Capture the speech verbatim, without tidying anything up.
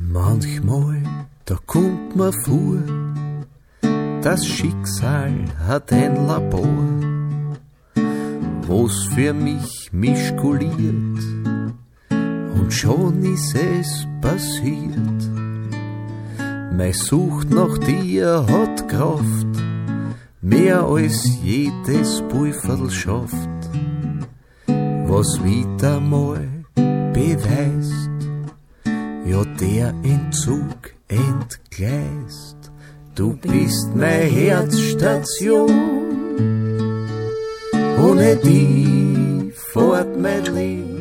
Manchmal, da kommt mir vor, das Schicksal hat ein Labor, wo's für mich mischkuliert, und schon ist es passiert. Meine Sucht nach dir hat Kraft, mehr als jedes Pulverl schafft, was wieder mal beweist, ja der Entzug entgleist. Du bist meine Herzstation, ohne die fährt mein Leben